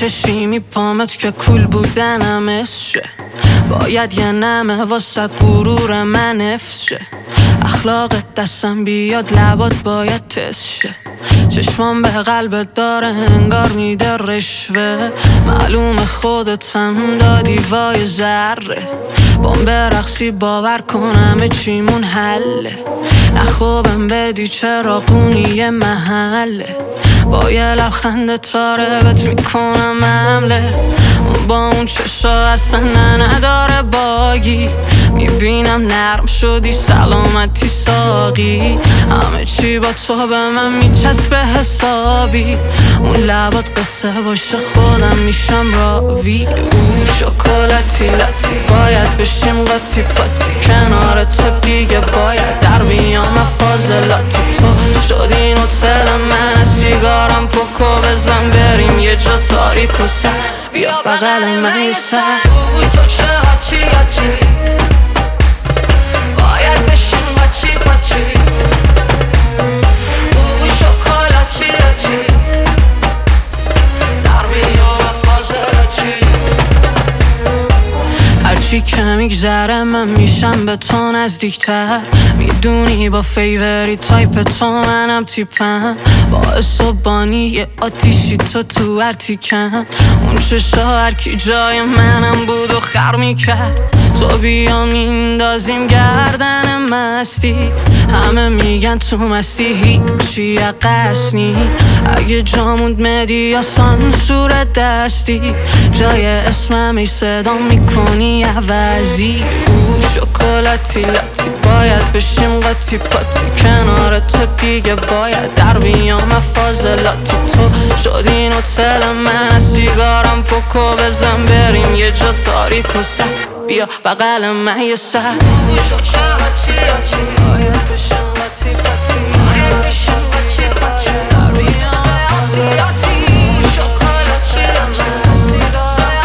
چشیمی پامت که کول بودنم عشقه. باید یه نمه واسه غرور من افشه. اخلاقت دستم بیاد لبات باید تشه. چشمام به قلبت داره انگار میده رشوه. معلوم خودت هم دادی وای ذره. بام برقصی باور کنم چیمون حله. نخوابم بدی چراغونی محله. با یه لبخند تاره بهت میکنم حمله. اون با اون چشا اصلا نداره باگی. میبینم نرم شدی سلامتی ساقی. همه چی با تو به من میچسبه حسابی. اون لبات قصه باشه خودم میشم راوی. او شکلاتی لاتی باید بشیم قاطی پاتی. کنار تو دیگه باید در بیام فاضلاتی. تو شدی نوتل من سیگارم پکو بزن بریم یه جا تاریک و سر. بیا بغل من یه سر. تو چه هاچی هاچی باید بشیم قاچی پاچی. او شکلاتی لاتی در بیام فاضلاتی. هرچی که میگذره من میشم به تو نزدیکتر. میدونی با فیوری تایپ تو منم تیپم. باعث و بانی یه آتیشی تو هر تیکم. اون چشا هرکی جای منم بود و خر میکرد. تو بیا میندازیم گردن مستی. همه میگن تو مستی هیچی قصنی. اگه جاموند مدی یا سانسور دستی. جای اسمم ای صدا میکنی عوضی. او شکلاتی لاتی باید بشیم قاطی پاتی. کنار تو دیگه باید در بیام فاضلاتی. تو شدی نوتل من سیگارم پکو بزن بریم یه جا تاریک و سر. بیا بغل من یه سر. او شکلاتی لاتی باید بشیم قاطی پاتی. باید بشیم قاطی پاتی در بیام فاضلاتی. او شکلاتی لاتی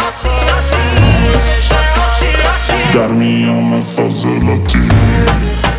در میام فاضلاتی.